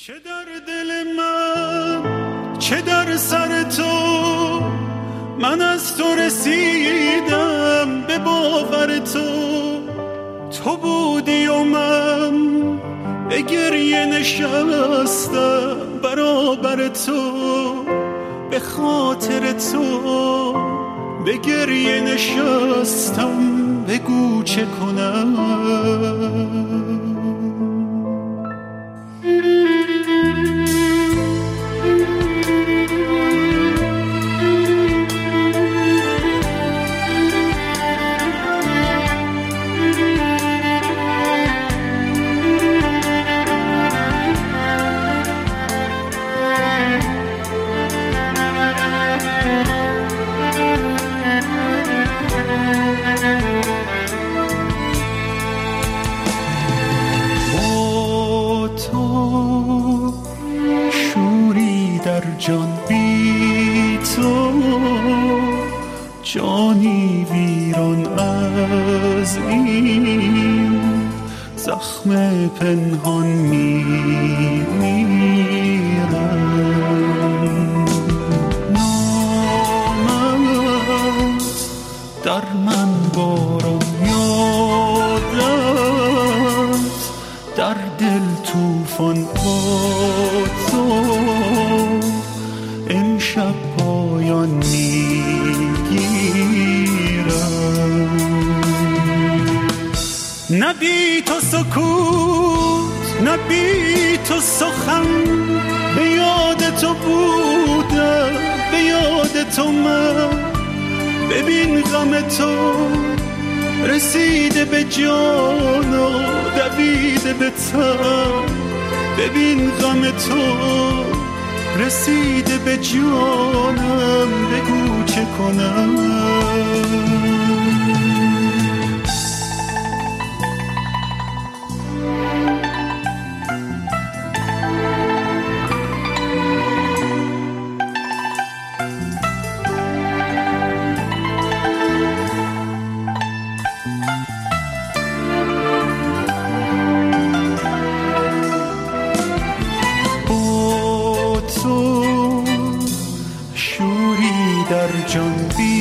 چه در دل من چه در سر تو، من از تو رسیدم به باور تو بودی و من به گریه نشستم برابر تو، به خاطر تو به گریه نشستم، بگو چه کنم. جان بی تو جانی ویران از این زخم پنهان میمیرم. نامت در من باران یادت در دل توفان با تو امشب پایان میگیرم. نه بی تو سکوت نه بی تو سخن، به یاد تو بودم به یاد تو من، ببین غم تو رسیده به جان و دویده به تن، ببین غم تو رسیده به جانم، بگو چه کنم. شوری در جان بی